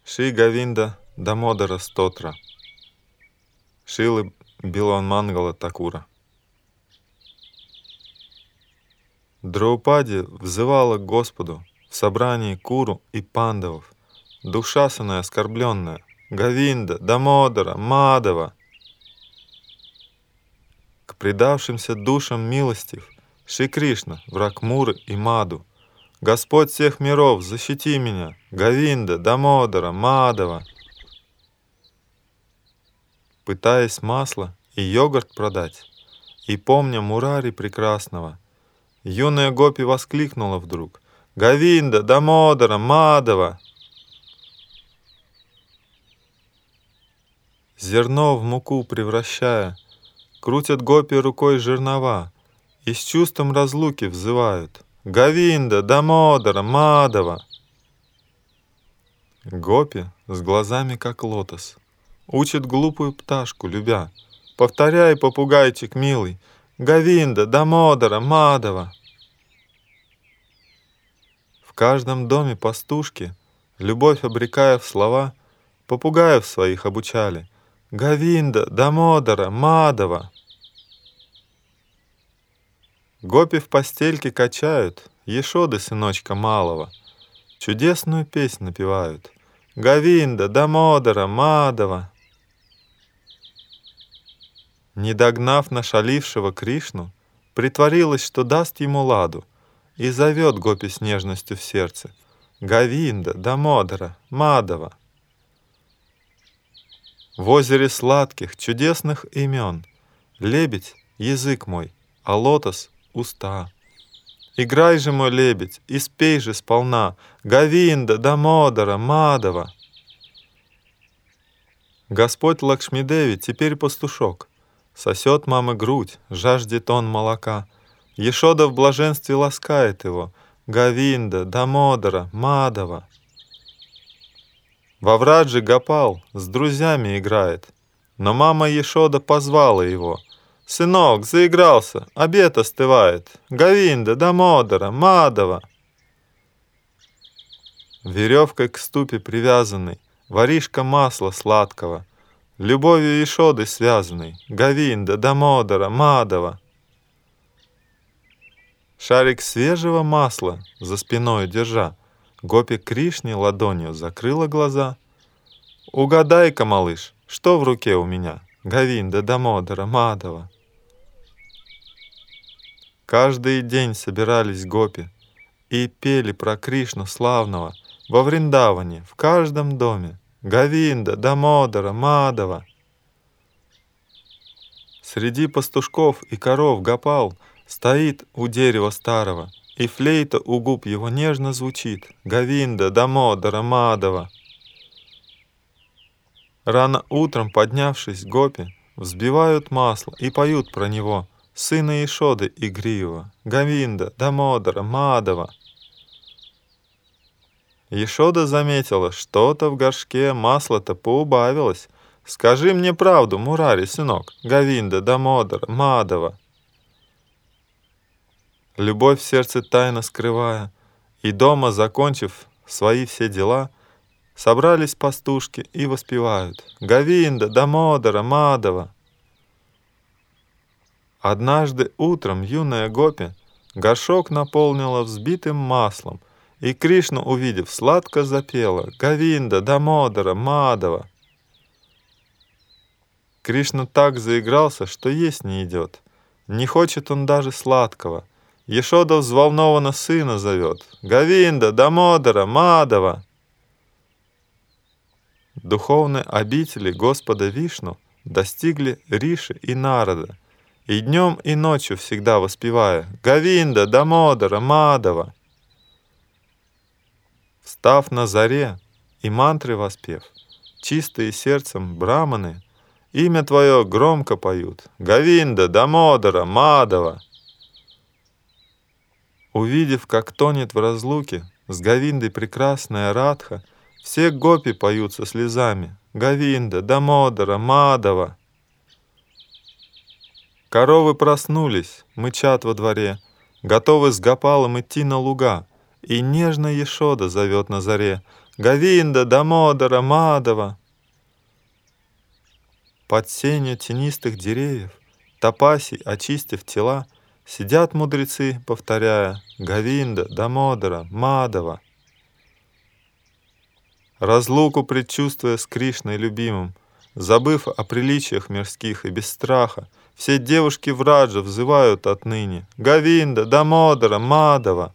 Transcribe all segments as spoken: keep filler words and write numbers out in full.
Ши Говинда Дамодара Стотра, Шилы Билон Мангала Такура. Драупади взывала к Господу в собрании Куру и Пандавов, душасаная оскорбленная, Говинда, Дамодара, Мадава. К предавшимся душам милостив, Шри Кришна, враг Муры и Маду, Господь всех миров, защити меня, Говинда, Дамодара, Мадава. Пытаясь масло и йогурт продать, и помня Мурари прекрасного, юная гопи воскликнула вдруг: Говинда, Дамодара, Мадава. Зерно в муку превращая, крутят гопи рукой жернова и с чувством разлуки взывают: Говинда, Дамодара, Мадава. Гопи с глазами как лотос учат глупую пташку, любя: повторяй, попугайчик милый, Говинда, Дамодара, Мадава. В каждом доме пастушки, любовь обрекая в слова, попугаев своих обучали: Говинда, Дамодара, Мадава. Гопи в постельке качают, Ешоды сыночка малого, чудесную песнь напевают: Говинда, Дамодара, Мадава. Не догнав нашалившего Кришну, притворилась, что даст ему ладу, и зовет гопи с нежностью в сердце: Говинда, Дамодара, Мадава. В озере сладких, чудесных имен лебедь — язык мой, а лотос — уста. Играй же, мой лебедь, и спей же сполна: Говинда, Дамодара, Мадава. Господь Лакшмидеви теперь пастушок, сосет мамы грудь, жаждет он молока. Ешода в блаженстве ласкает его: Говинда, Дамодара, Мадава. Во Враджи Гопал с друзьями играет, но мама Ешода позвала его: «Сынок, заигрался, обед остывает, Говинда, Дамодара, Мадава». Веревкой к ступе привязанной воришка масла сладкого, любовью Ешоды связанной, Говинда, Дамодара, Мадава. Шарик свежего масла за спиной держа, гопи Кришне ладонью закрыла глаза. «Угадай-ка, малыш, что в руке у меня, Говинда, Дамодара, Мадава». Каждый день собирались гопи и пели про Кришну славного во Вриндаване, в каждом доме: Говинда, Дамодара, Мадава. Среди пастушков и коров Гопал стоит у дерева старого, и флейта у губ его нежно звучит: Говинда, Дамодара, Мадава. Рано утром, поднявшись, гопи взбивают масло и поют про него, сына Ешоды игривого: Говинда, Дамодара, Мадава. Ешода заметила, что-то в горшке масла-то поубавилось. «Скажи мне правду, Мурари, сынок, Говинда, Дамодара, Мадава». Любовь в сердце тайно скрывая, и дома, закончив свои все дела, собрались пастушки и воспевают: Говинда, Дамодара, Мадава. Однажды утром юная гопи горшок наполнила взбитым маслом, и Кришну, увидев, сладко запела: Говинда, Дамодара, Мадава. Кришна так заигрался, что есть не идет, не хочет он даже сладкого. Ешода взволнованно сына зовет: Говинда, Дамодара, Мадава. Духовные обители Господа Вишну достигли Риши и Нарада, и днем и ночью всегда воспевая: Говинда, Дамодара, Мадава. Встав на заре и мантры воспев, чистые сердцем браманы имя Твое громко поют: Говинда, Дамодара, Мадава. Увидев, как тонет в разлуке с Говиндой прекрасная Радха, все гопи поют со слезами: Говинда, Дамодара, Мадава. Коровы проснулись, мычат во дворе, готовы с Гопалом идти на луга, и нежно Ешода зовет на заре: Говинда, Дамодара, Мадава. Под сенью тенистых деревьев, топасей очистив тела, сидят мудрецы, повторяя Говинда, Дамодара, Мадава. Разлуку предчувствуя с Кришной любимым, забыв о приличиях мирских и без страха, все девушки Враджа взывают отныне Говинда, Дамодара, Мадава.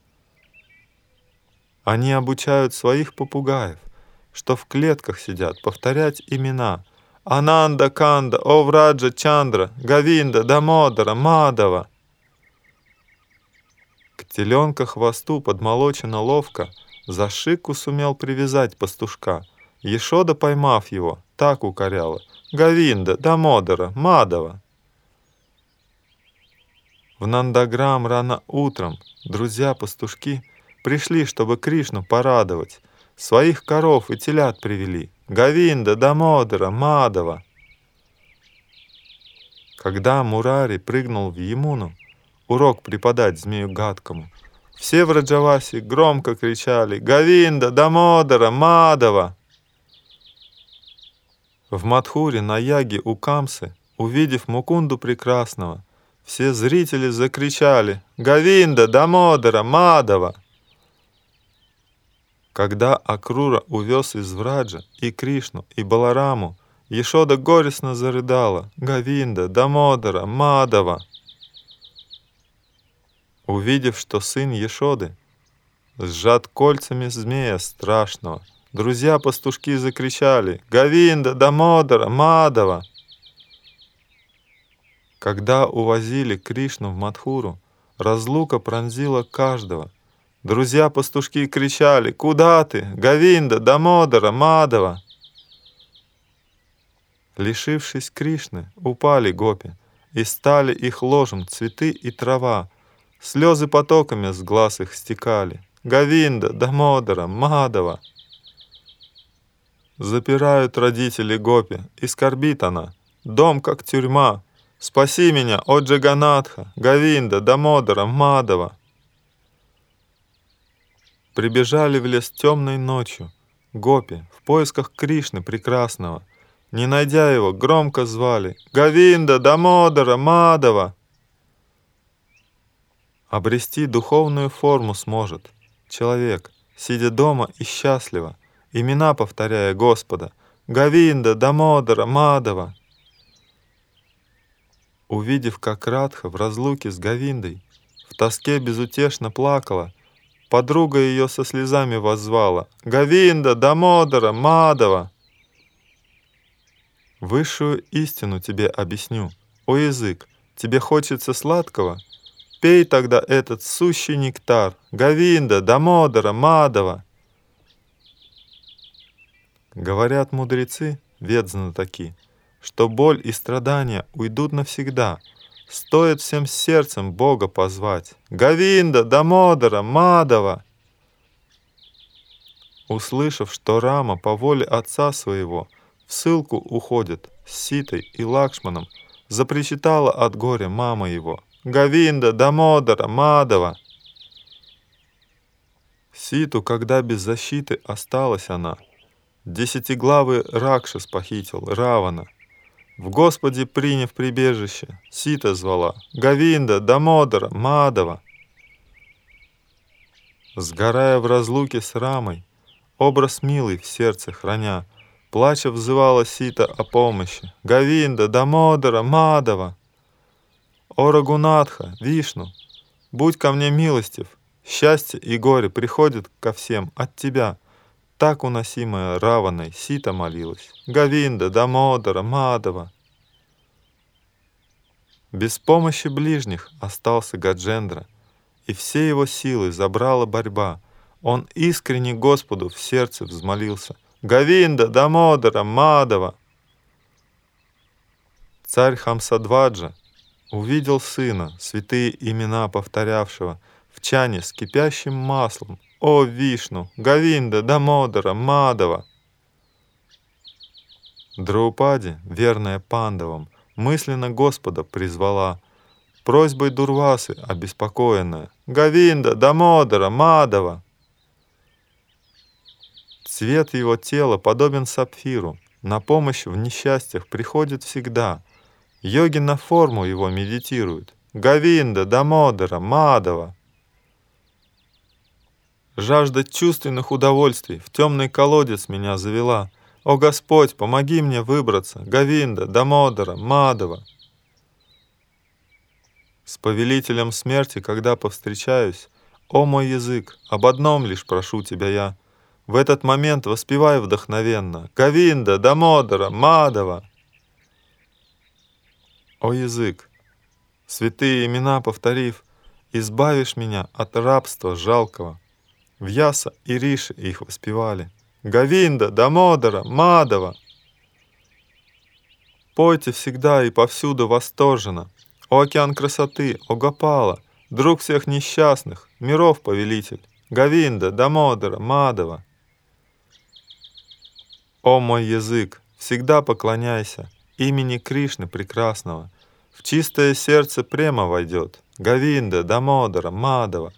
Они обучают своих попугаев, что в клетках сидят, повторять имена Ананда, Канда, О Враджа, Чандра, Говинда, Дамодара, Мадава. К теленка хвосту подмолочено ловко, за шику сумел привязать пастушка. Ешода, поймав его, так укоряла Говинда, Дамодара, Мадава. В Нандаграм рано утром друзья-пастушки пришли, чтобы Кришну порадовать. Своих коров и телят привели Говинда, Дамодара, Мадава. Когда Мурари прыгнул в Ямуну урок преподать змею гадкому, все в Раджавасе громко кричали Говинда, Дамодара, Мадава. В Мадхуре на яге у Камсы, увидев Мукунду прекрасного, все зрители закричали Говинда, Дамодара, Мадава. Когда Акрура увез из Враджа и Кришну, и Балараму, Ешода горестно зарыдала Говинда, Дамодара, Мадава. Увидев, что сын Ешоды сжат кольцами змея страшного, друзья-пастушки закричали Говинда, Дамодара, Мадава. Когда увозили Кришну в Мадхуру, разлука пронзила каждого. Друзья-пастушки кричали «Куда ты? Говинда, Дамодара, Мадава!» Лишившись Кришны, упали гопи, и стали их ложем цветы и трава. Слезы потоками с глаз их стекали. Говинда, Дамодара, Мадава. Запирают родители гопи, и скорбит она. Дом как тюрьма. Спаси меня, о Джаганатха, Говинда, Дамодара, Мадава. Прибежали в лес темной ночью гопи в поисках Кришны прекрасного. Не найдя его, громко звали Говинда, Дамодара, Мадава. Обрести духовную форму сможет человек, сидя дома и счастливо, имена повторяя Господа Говинда, Дамодара, Мадава. Увидев, как Радха в разлуке с Говиндой в тоске безутешно плакала, подруга ее со слезами воззвала Говинда, Дамодара, Мадава. Высшую истину тебе объясню, о язык, тебе хочется сладкого? Пей тогда этот сущий нектар Говинда, Дамодара, Мадава. Говорят мудрецы, ведзнатоки, что боль и страдания уйдут навсегда. Стоит всем сердцем Бога позвать Говинда, Дамодара, Мадава. Услышав, что Рама по воле отца своего в ссылку уходит с Ситой и Лакшманом, запричитала от горя мама его Говинда, Дамодара, Мадава. Ситу, когда без защиты осталась она, десятиглавый Ракшас похитил Равана. В Господе приняв прибежище, Сита звала Говинда, Дамодара, Мадава. Сгорая в разлуке с Рамой, образ милый в сердце храня, плача взывала Сита о помощи Говинда, Дамодара, Мадава. О Рагунатха, Вишну, будь ко мне милостив, счастье и горе приходят ко всем от тебя. Так уносимая Раваной Сита молилась Говинда, Дамодара, Мадава. Без помощи ближних остался Гаджендра, и все его силы забрала борьба. Он искренне Господу в сердце взмолился Говинда, Дамодара, Мадава. Царь Хамсадваджа увидел сына, святые имена повторявшего, в чане с кипящим маслом. О Вишну, Говинда, Дамодара, Мадава. Драупади, верная Пандавам, мысленно Господа призвала, просьбой Дурвасы обеспокоенная Говинда, Дамодара, Мадава. Цвет его тела подобен сапфиру, на помощь в несчастьях приходит всегда. Йоги на форму его медитируют. Говинда, Дамодара, Мадава. Жажда чувственных удовольствий в темный колодец меня завела. О Господь, помоги мне выбраться. Говинда, Дамодара, Мадава. С повелителем смерти, когда повстречаюсь, о мой язык, об одном лишь прошу тебя я. В этот момент воспевай вдохновенно. Говинда, Дамодара, Мадава. О язык, святые имена повторив, избавишь меня от рабства жалкого. Вьяса и Риши их воспевали. Говинда, Дамодара, Мадава. Пойте всегда и повсюду восторженно. О океан красоты, о Гопала, друг всех несчастных, миров повелитель. Говинда, Дамодара, Мадава. О мой язык, всегда поклоняйся имени Кришны прекрасного. В чистое сердце према войдет. Говинда, Дамодара, Мадава.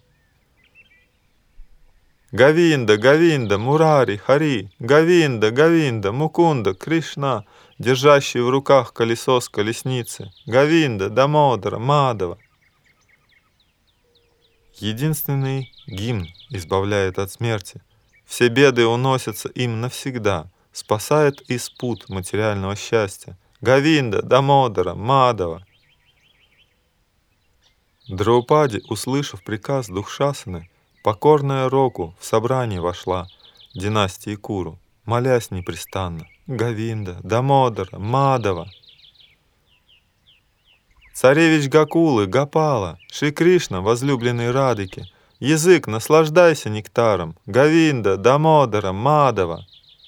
Говинда, Говинда, Мурари, Хари, Говинда, Говинда, Мукунда, Кришна, держащий в руках колесо с колесницы. Говинда, Дамодара, Мадава. Единственный гимн избавляет от смерти. Все беды уносятся им навсегда, спасает из пут материального счастья. Говинда, Дамодара, Мадава. Драупади, услышав приказ Духшасаны, покорная Року в собрание вошла династии Куру, молясь непрестанно. Говинда, Дамодара, Мадава. Царевич Гакулы, Гопала, Шри Кришна, возлюбленный Радыки, язык, наслаждайся нектаром. Говинда, Дамодара, Мадава.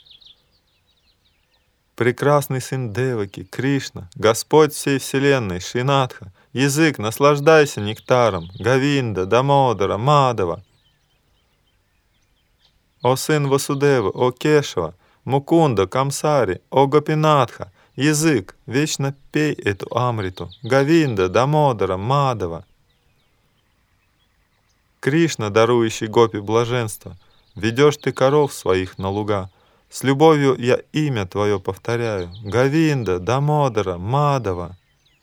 Прекрасный сын Деваки, Кришна, Господь всей вселенной, Шринатха, язык, наслаждайся нектаром. Говинда, Дамодара, Мадава. О сын Васудевы, о Кешава, Мукунда, Камсари, о Гопинатха, язык, вечно пей эту амриту. Говинда, Дамодара, Мадава. Кришна, дарующий гопи блаженство, ведешь ты коров своих на луга. С любовью я имя твое повторяю. Говинда, Дамодара, Мадава.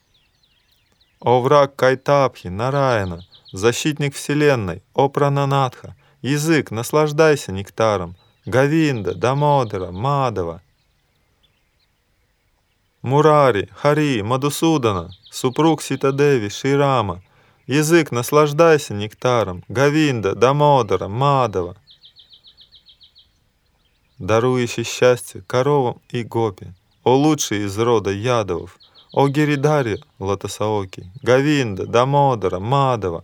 О враг Кайтабхи, Нараяна, защитник вселенной, о Прананатха, язык, наслаждайся нектаром. Говинда, Дамодара, Мадава. Мурари, Хари, Мадусудана, супруг Ситадеви, Шрирама, язык, наслаждайся нектаром. Говинда, Дамодара, Мадава. Дарующий счастье коровам и гопи, о лучший из рода ядовов, о Гиридари, Латасаоки, Говинда, Дамодара, Мадава.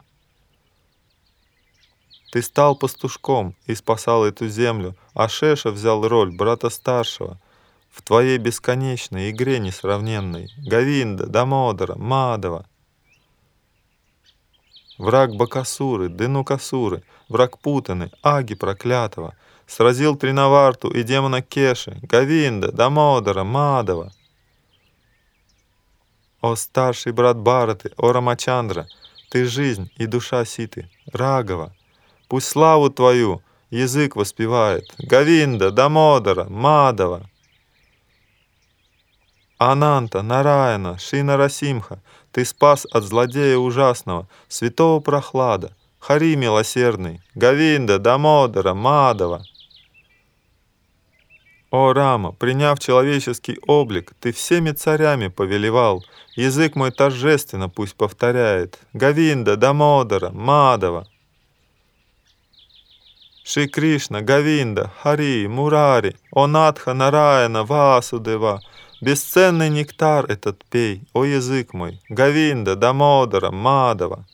Ты стал пастушком и спасал эту землю, а Шеша взял роль брата старшего в твоей бесконечной игре несравненной. Говинда, Дамодара, Мадава. Враг Бакасуры, Денукасуры, враг Путаны, Аги проклятого, сразил Тринаварту и демона Кеши. Говинда, Дамодара, Мадава. О старший брат Бхараты, о Рамачандра, ты жизнь и душа Ситы, Рагава. Пусть славу твою язык воспевает. Говинда, Дамодара, Мадава. Ананта, Нараяна, Шина Расимха, ты спас от злодея ужасного, святого Прохлада, Хари милосердный, Говинда, Дамодара, Мадава. О Рама, приняв человеческий облик, ты всеми царями повелевал, язык мой торжественно пусть повторяет. Говинда, Дамодара, Мадава. Шри Кришна, Говинда, Хари, Мурари, о Надха, Нараяна, Васудева, бесценный нектар этот пей, о язык мой, Говинда, Дамодара, Мадава.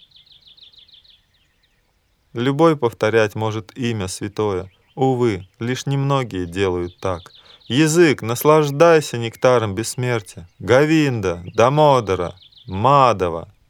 Любой повторять может имя святое, увы, лишь немногие делают так. Язык, наслаждайся нектаром бессмертия, Говинда, Дамодара, Мадава.